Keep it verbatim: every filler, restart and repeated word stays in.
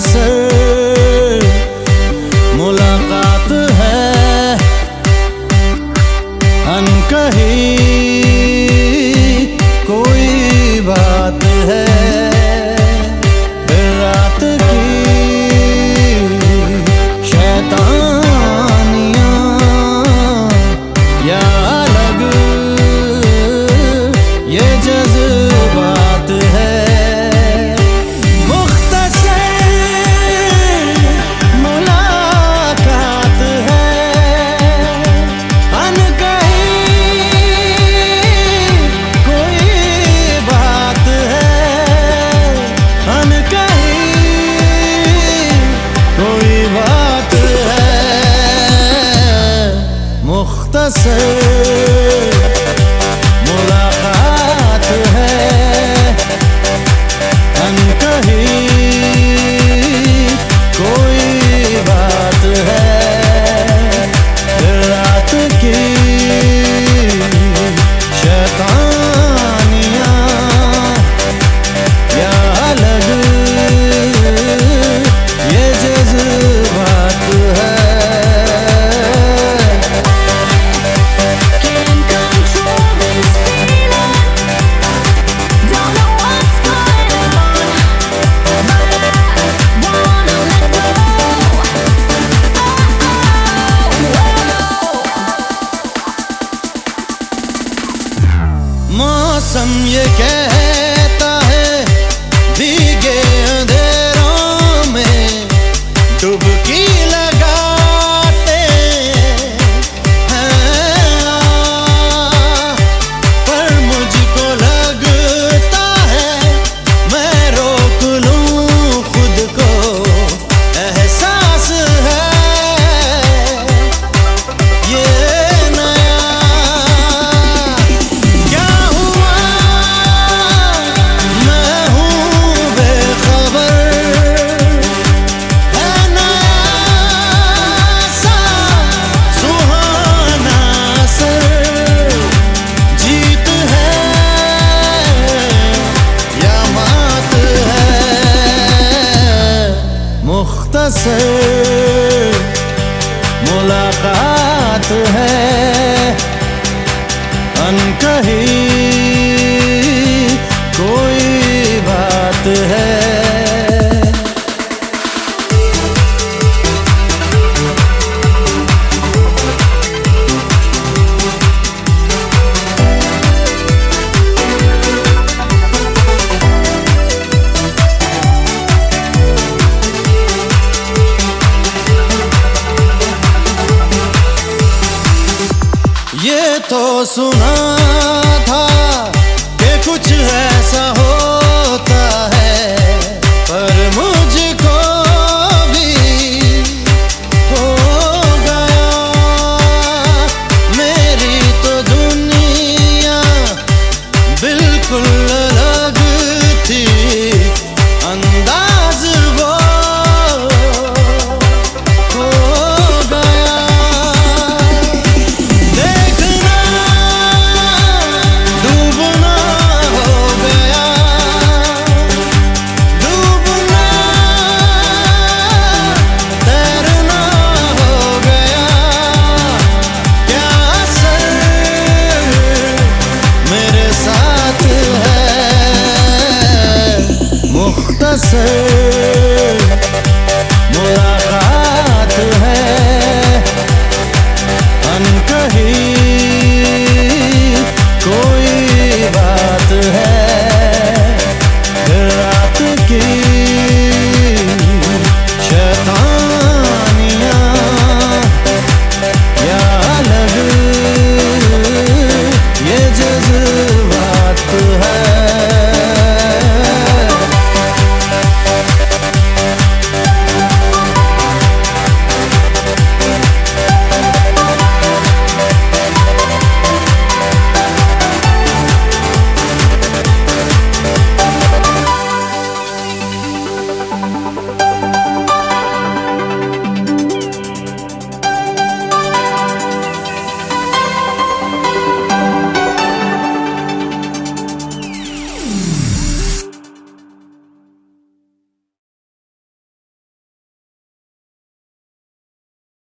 मुख्तसर मुलाकात है, अनकही कोई बात है। रात की शैतानियाँ या अलग ये जज्बात है। मुख्तसर मुलाकात है, अनकही कोई बात है। रात की शैतानियाँ या अलग ये जज्बात है। मौसम ये कहता है भीगे अंधेरों में डुबकी लगाते हैं, पर मुझको लगता है मैं रोक लूं खुद को। एहसास है ये मुख्तसर मुलाकात है, अनकही कोई बात है। ये तो सुना